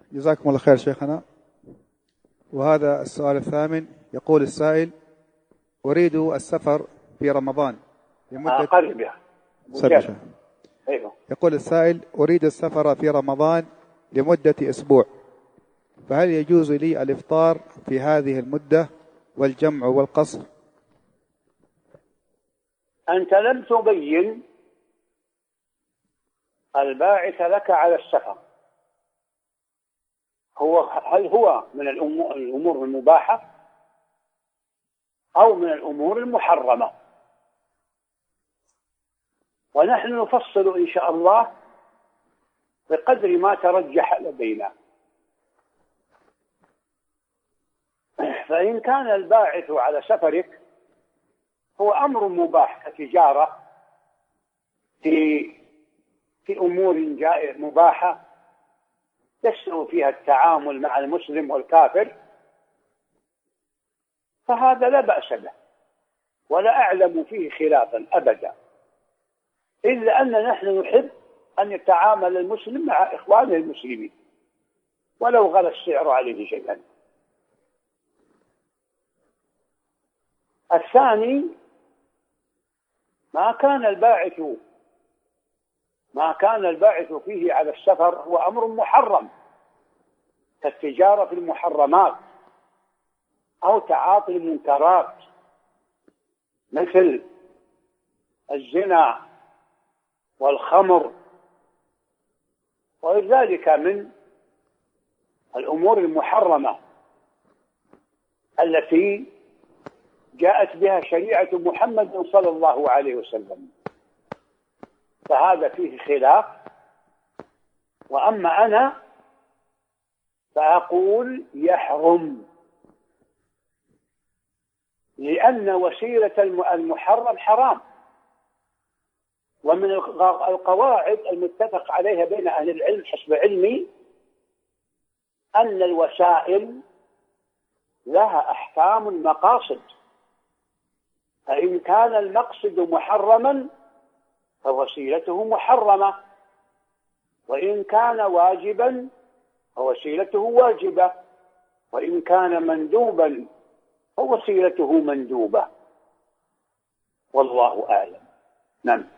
جزاكم الله خير شيخنا. وهذا السؤال الثامن، يقول السائل: أريد السفر في رمضان لمدة قرب يا أيوه. يقول السائل: أريد السفر في رمضان لمدة أسبوع، فهل يجوز لي الإفطار في هذه المدة والجمع والقصر؟ أنت لم تبين الباعث لك على السفر، هل هو من الأمور المباحة أو من الأمور المحرمة؟ ونحن نفصل إن شاء الله بقدر ما ترجح لدينا. فإن كان الباعث على سفرك هو أمر مباح كتجارة في أمور مباحة يسهل فيها التعامل مع المسلم والكافر، فهذا لا بأس به ولا أعلم فيه خلافا أبدا، إلا أن نحن نحب أن يتعامل المسلم مع إخوانه المسلمين ولو غلى السعر عليه شيئا. الثاني، ما كان الباعث فيه على السفر هو أمر محرم كالتجارة في المحرمات أو تعاطي المنكرات مثل الزنا والخمر وغير ذلك من الأمور المحرمة التي جاءت بها شريعة محمد صلى الله عليه وسلم، فهذا فيه خلاف. وأما أنا فأقول يحرم، لأن وسيلة المحرم حرام. ومن القواعد المتفق عليها بين أهل العلم حسب علمي أن الوسائل لها أحكام المقاصد، فإن كان المقصد محرما فوسيلته محرمة، وإن كان واجبا فوسيلته واجبة، وإن كان مندوبا فوسيلته مندوبة، والله أعلم. نعم.